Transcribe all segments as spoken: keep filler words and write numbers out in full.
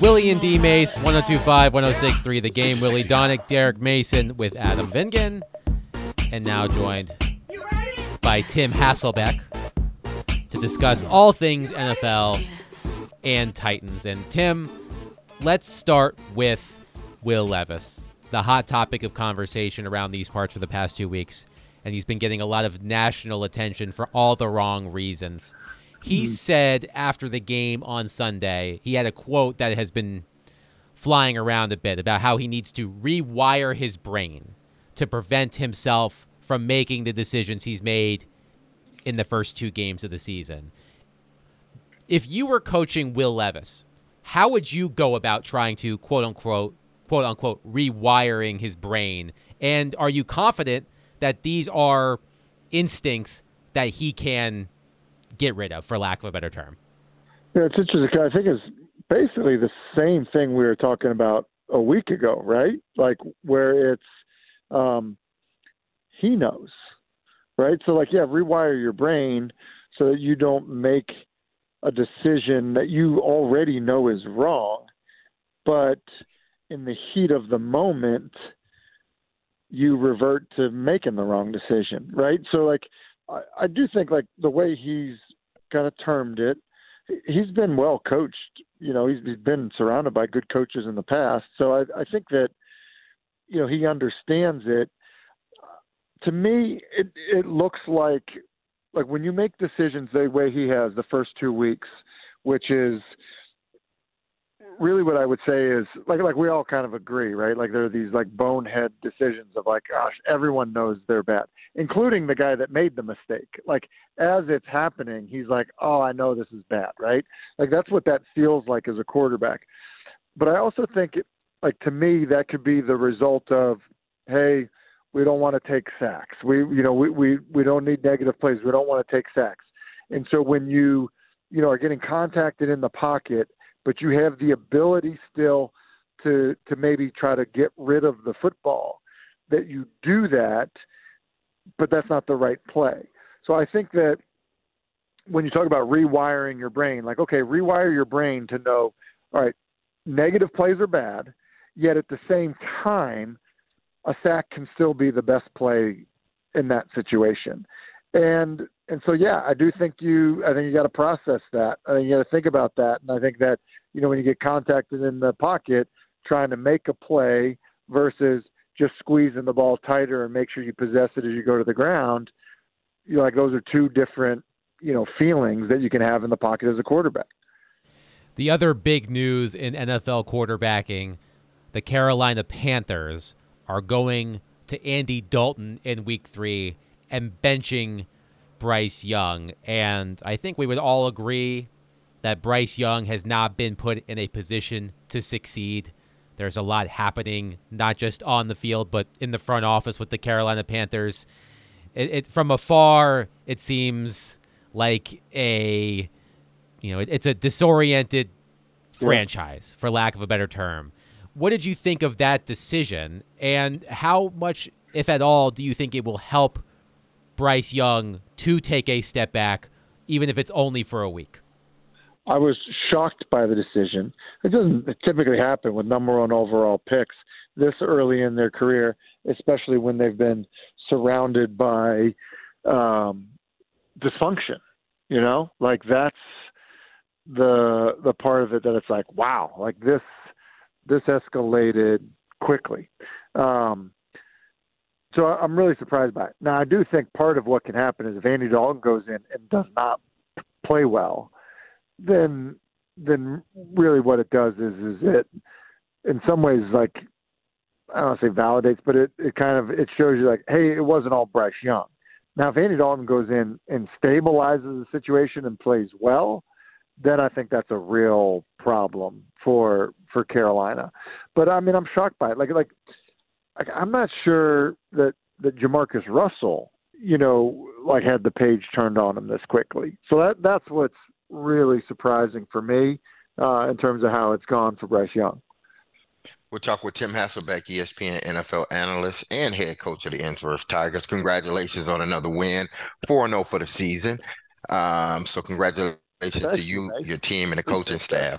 Willie and D Mace, one oh two point five, one oh six point three The Game. Willie Donick, Derek Mason with Adam Vingan. And now joined by Tim Hasselbeck to discuss all things N F L and Titans. And Tim, let's start with Will Levis, the hot topic of conversation around these parts for the past two weeks. And he's been getting a lot of national attention for all the wrong reasons. He mm-hmm. said after the game on Sunday, he had a quote that has been flying around a bit about how he needs to rewire his brain to prevent himself from making the decisions he's made in the first two games of the season. If you were coaching Will Levis, how would you go about trying to, quote unquote, quote unquote, rewiring his brain? And are you confident that these are instincts that he can get rid of, for lack of a better term? Yeah, it's interesting. I think it's basically the same thing we were talking about a week ago, right? Like where it's, um, he knows, right? So like, yeah, rewire your brain so that you don't make a decision that you already know is wrong, but in the heat of the moment, you revert to making the wrong decision, right? So like, I, I do think like the way he's kind of termed it, he's been well coached. You know, he's, he's been surrounded by good coaches in the past. So I, I think that, you know, he understands it. To me, it, it looks like, like when you make decisions the way he has the first two weeks, which is really what I would say is like, like we all kind of agree, right? Like there are these like bonehead decisions of like, gosh, everyone knows they're bad, including the guy that made the mistake. Like as it's happening, he's like, oh, I know this is bad, right? Like that's what that feels like as a quarterback. But I also think it, like, to me, that could be the result of, hey, we don't want to take sacks. We, you know, we, we, we don't need negative plays. We don't want to take sacks. And so when you, you know, are getting contacted in the pocket, but you have the ability still to, to maybe try to get rid of the football, that you do that, but that's not the right play. So I think that when you talk about rewiring your brain, like, okay, rewire your brain to know, all right, negative plays are bad, yet at the same time, a sack can still be the best play in that situation. And, and so, yeah, I do think you, I think you got to process that. I think you got to think about that. And I think that, you know, when you get contacted in the pocket, trying to make a play versus just squeezing the ball tighter and make sure you possess it as you go to the ground, you know, like those are two different, you know, feelings that you can have in the pocket as a quarterback. The other big news in N F L quarterbacking, the Carolina Panthers are going to Andy Dalton in week three and benching Bryce Young. And I think we would all agree that Bryce Young has not been put in a position to succeed. There's a lot happening, not just on the field, but in the front office with the Carolina Panthers. It, it from afar, it seems like a, you know, it, it's a disoriented franchise, yeah, for lack of a better term. What did you think of that decision, and how much, if at all, do you think it will help Bryce Young to take a step back, even if it's only for a week? I was shocked by the decision. It doesn't typically happen with number one overall picks this early in their career, especially when they've been surrounded by um, dysfunction. You know, like that's the the part of it that it's like, wow, like this. This escalated quickly. Um, so I'm really surprised by it. Now, I do think part of what can happen is if Andy Dalton goes in and does not play well, then then really what it does is is it, in some ways, like, I don't want to say validates, but it, it kind of, it shows you like, hey, it wasn't all Bryce Young. Now, if Andy Dalton goes in and stabilizes the situation and plays well, then I think that's a real problem for for Carolina. But I mean, I'm shocked by it. Like, like, like I'm not sure that that Jamarcus Russell, you know, like had the page turned on him this quickly. So that that's what's really surprising for me uh, in terms of how it's gone for Bryce Young. We'll talk with Tim Hasselbeck, E S P N N F L analyst and head coach of the Ainsworth Tigers. Congratulations on another win, four and oh for the season. Um, so congratulations Thank to you, you your team, and the coaching staff. Uh,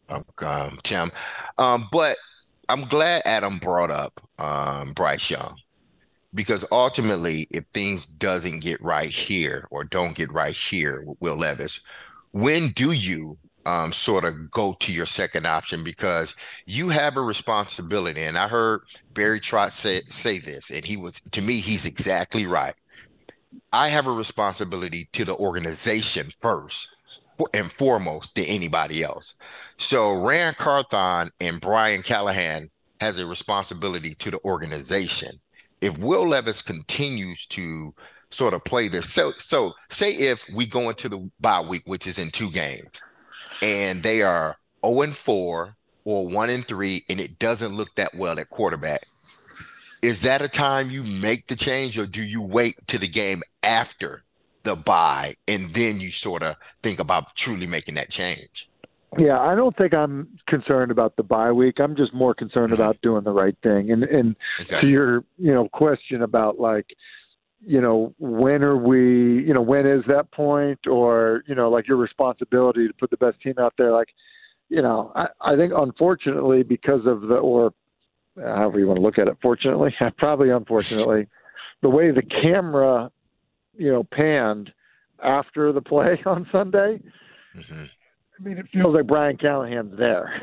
um, um, Tim. Um, but I'm glad Adam brought up um, Bryce Young because ultimately, if things doesn't get right here or don't get right here with Will Levis, when do you um, sort of go to your second option? Because you have a responsibility. And I heard Barry Trotz say, say this, and he was, to me, he's exactly right. I have a responsibility to the organization first and foremost than anybody else. So Rand Carthon and Brian Callahan has a responsibility to the organization. If Will Levis continues to sort of play this, so so say if we go into the bye week, which is in two games, and they are oh and four or one and three, and it doesn't look that well at quarterback, is that a time you make the change, or do you wait to the game after the bye and then you sort of think about truly making that change? Yeah, I don't think I'm concerned about the bye week. I'm just more concerned mm-hmm. about doing the right thing. And and exactly. to your, you know, question about like, you know, when are we, you know, when is that point, or, you know, like your responsibility to put the best team out there? Like, you know, I, I think unfortunately because of the, or however you want to look at it, fortunately, probably unfortunately, the way the camera, you know, panned after the play on Sunday, mm-hmm. I mean, it feels like Brian Callahan's there.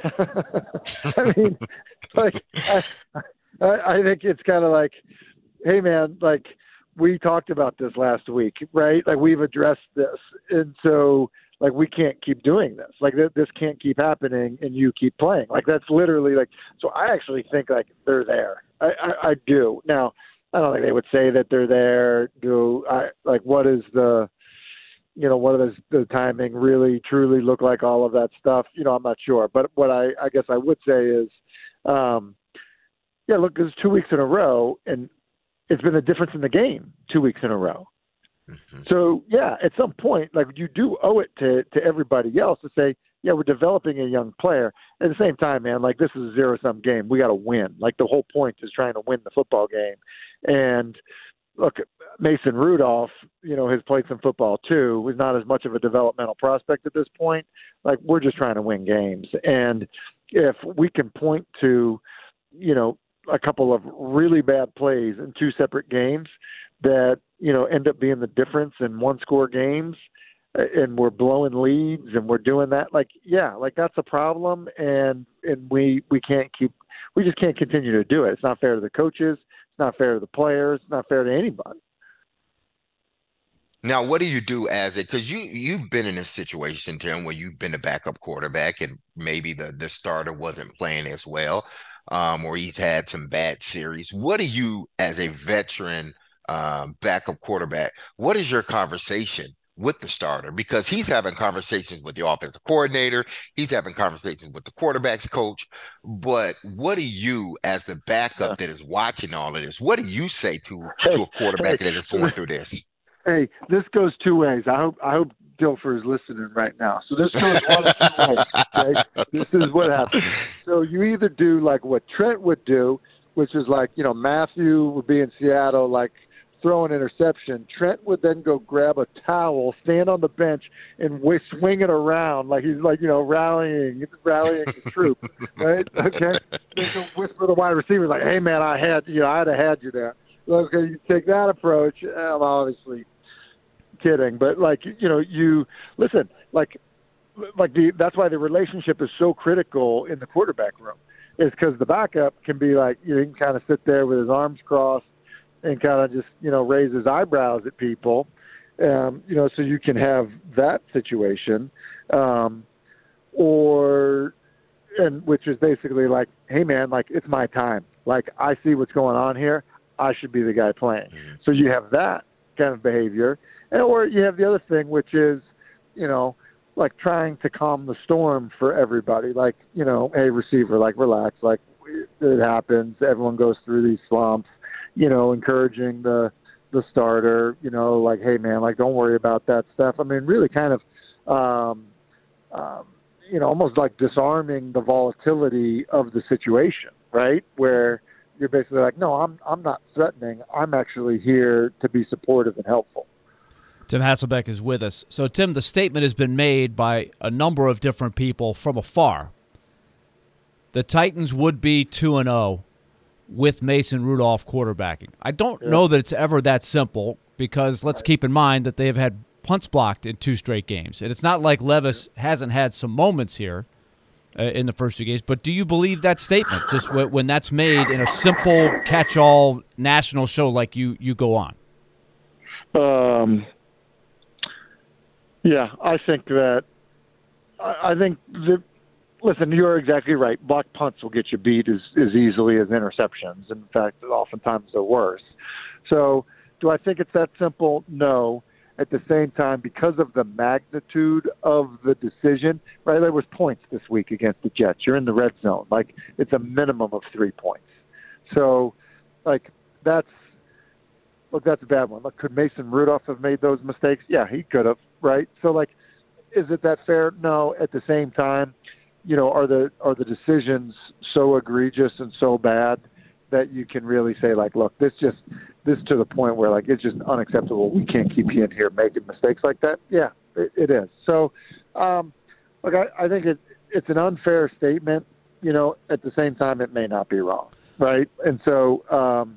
I mean, like, I, I think it's kind of like, hey, man, like, we talked about this last week, right? Like, we've addressed this. And so, like, we can't keep doing this. Like, th- this can't keep happening and you keep playing. Like, that's literally, like, so I actually think, like, they're there. I, I, I do. Now, I don't think they would say that they're there. Do I, like, what is the, you know, what does the timing really, truly look like, all of that stuff? You know, I'm not sure. But what I, I guess I would say is, um, yeah, look, it's two weeks in a row, and it's been a difference in the game two weeks in a row. Mm-hmm. So, yeah, at some point, like, you do owe it to, to everybody else to say, yeah, we're developing a young player. At the same time, man, like, this is a zero-sum game. We got to win. Like, the whole point is trying to win the football game. And, look, Mason Rudolph, you know, has played some football too. He's not as much of a developmental prospect at this point. Like, we're just trying to win games. And if we can point to, you know, a couple of really bad plays in two separate games that, you know, end up being the difference in one-score games, and we're blowing leads and we're doing that, like, yeah, like, that's a problem. And, and we, we can't keep, we just can't continue to do it. It's not fair to the coaches. It's not fair to the players. It's not fair to anybody. Now, what do you do as it, because you, you've been in a situation, Tim, where you've been a backup quarterback and maybe the, the starter wasn't playing as well, um, or he's had some bad series. What do you, as a veteran um, backup quarterback, what is your conversation with the starter? Because he's having conversations with the offensive coordinator, he's having conversations with the quarterback's coach, but what do you, as the backup that is watching all of this, what do you say to, to a quarterback that is going through this? Hey, this goes two ways. I hope I hope Dilfer is listening right now. So this goes one of two ways. Okay? This is what happens. So you either do like what Trent would do, which is like, you know, Matthew would be in Seattle, like, throw an interception. Trent would then go grab a towel, stand on the bench, and w- swing it around like he's like, you know, rallying, rallying the troop, right? Okay. Then go whisper to the wide receiver like, "Hey, man, I had you. Know, I'd have had you there." Okay, you take that approach. I'm obviously kidding, but like, you know, you listen, like, like the that's why the relationship is so critical in the quarterback room, is because the backup can be like, you know, he can kind of sit there with his arms crossed and kind of just, you know, raise his eyebrows at people, um, you know, so you can have that situation, um, or, and which is basically like, hey, man, like, it's my time. Like, I see what's going on here. I should be the guy playing. Mm-hmm. So you have that kind of behavior. And, or you have the other thing, which is, you know, like trying to calm the storm for everybody. Like, you know, hey, receiver, like, relax. Like, it happens. Everyone goes through these slumps. You know, encouraging the the starter, you know, like, hey, man, like, don't worry about that stuff. I mean, really kind of, um, um, you know, almost like disarming the volatility of the situation, right? Where you're basically like, no, I'm I'm not threatening. I'm actually here to be supportive and helpful. Tim Hasselbeck is with us. So, Tim, the statement has been made by a number of different people from afar. the Titans would be two and oh with Mason Rudolph quarterbacking. I don't yeah. know that it's ever that simple because let's right. keep in mind that they've had punts blocked in two straight games. And it's not like Levis hasn't had some moments here uh, in the first two games. But do you believe that statement, just w- when that's made in a simple catch-all national show like you, you go on? Um. Yeah, I think that I, I think the listen, you're exactly right. Block punts will get you beat as, as easily as interceptions. In fact, oftentimes they're worse. So do I think it's that simple? No. At the same time, because of the magnitude of the decision, right, there was points this week against the Jets. You're in the red zone. Like, it's a minimum of three points. So, like, that's, look, that's a bad one. Look, could Mason Rudolph have made those mistakes? Yeah, he could have, right? So, like, is it that fair? No. At the same time, you know, are the are the decisions so egregious and so bad that you can really say, like, look, this just this to the point where, like, it's just unacceptable. We can't keep you in here making mistakes like that. Yeah, it, it is. So, um, look, I, I think it, it's an unfair statement. You know, at the same time, it may not be wrong, right? And so, um,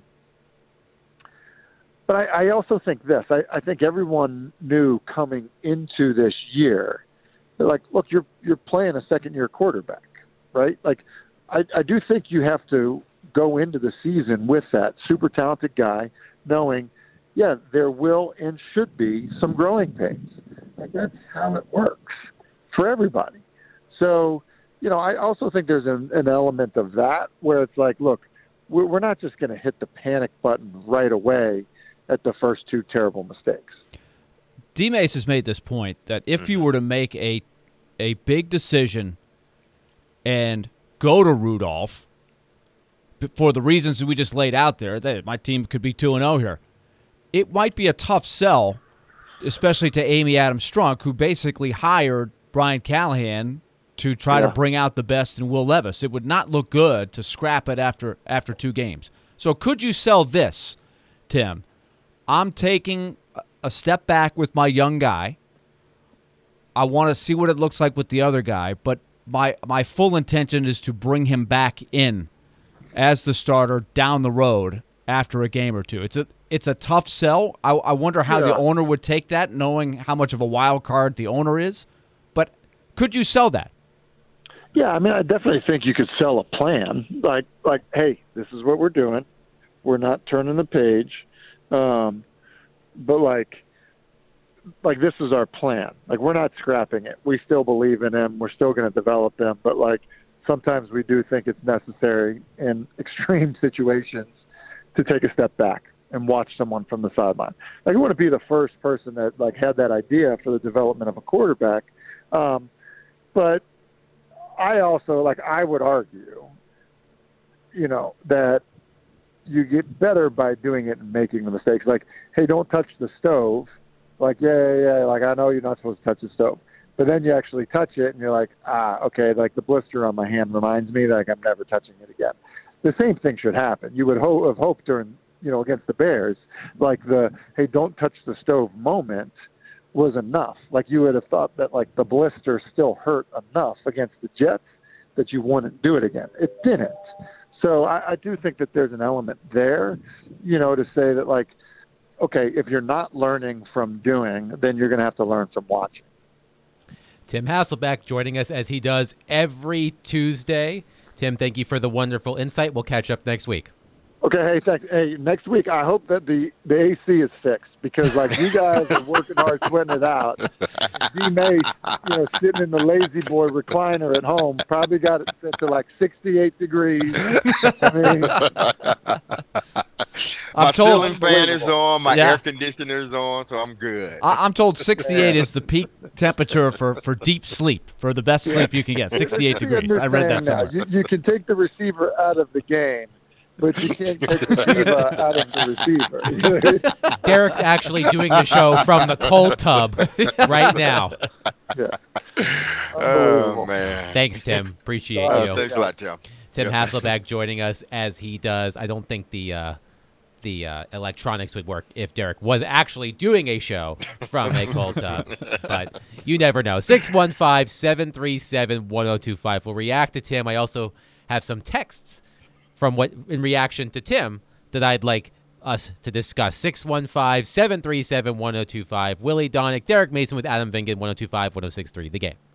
but I, I also think this. I, I think everyone knew coming into this year, they're like, look, you're you're playing a second-year quarterback, right? Like, I, I do think you have to go into the season with that super talented guy, knowing, yeah, there will and should be some growing pains. Like, that's how it works for everybody. So, you know, I also think there's an, an element of that where it's like, look, we're, we're not just going to hit the panic button right away at the first two terrible mistakes. D-Mace has made this point that if you were to make a a big decision and go to Rudolph for the reasons we just laid out there, that my team could be two and oh here, it might be a tough sell, especially to Amy Adams-Strunk, who basically hired Brian Callahan to try yeah. to bring out the best in Will Levis. It would not look good to scrap it after after two games. So could you sell this, Tim? I'm taking a step back with my young guy. I want to see what it looks like with the other guy, but my my full intention is to bring him back in as the starter down the road after a game or two. It's a it's a tough sell. I, I wonder how yeah. the owner would take that, knowing how much of a wild card the owner is. But could you sell that? Yeah, I mean, I definitely think you could sell a plan. Like, like, hey, this is what we're doing. We're not turning the page. Um, but, like, like this is our plan. Like, we're not scrapping it. We still believe in him. We're still going to develop him. But, like, sometimes we do think it's necessary in extreme situations to take a step back and watch someone from the sideline. Like, I want to be the first person that, like, had that idea for the development of a quarterback. Um, but I also, like, I would argue, you know, that you get better by doing it and making the mistakes. Like, hey, don't touch the stove. Like, yeah, yeah, yeah, like, I know you're not supposed to touch the stove. But then you actually touch it, and you're like, ah, okay, like, the blister on my hand reminds me that, like, I'm never touching it again. The same thing should happen. You would ho- have hoped during, you know, against the Bears, like, the, hey, don't touch the stove moment was enough. Like, you would have thought that, like, the blister still hurt enough against the Jets that you wouldn't do it again. It didn't. So I, I do think that there's an element there, you know, to say that, like, okay, if you're not learning from doing, then you're going to have to learn from watching. Tim Hasselbeck joining us as he does every Tuesday. Tim, thank you for the wonderful insight. We'll catch up next week. Okay, hey, thanks. Hey, next week, I hope that the, the A C is fixed because, like, you guys are working hard sweating it out. D-Mace, you know, sitting in the lazy boy recliner at home, probably got it set to, like, sixty-eight degrees. I mean, my told, ceiling fan is on, my yeah. air conditioner is on, so I'm good. I, I'm told sixty-eight is the peak temperature for, for deep sleep, for the best sleep you can get, sixty-eight degrees. I read that somewhere. You, you can take the receiver out of the game, but you can't take the diva out of the receiver. Derek's actually doing the show from the cold tub right now. Yeah. Oh, man. Thanks, Tim. Appreciate uh, you. Thanks a lot, Tim. Tim yeah. Hasselbeck joining us as he does. I don't think the uh, the uh, electronics would work if Derek was actually doing a show from a cold tub. But you never know. six one five, seven three seven, one oh two five. We'll react to Tim. I also have some texts from what in reaction to Tim that I'd like us to discuss. six one five, seven three seven, one oh two five. Willie Donick, Derek Mason with Adam Vingan, one oh two five, one oh six three, The Game.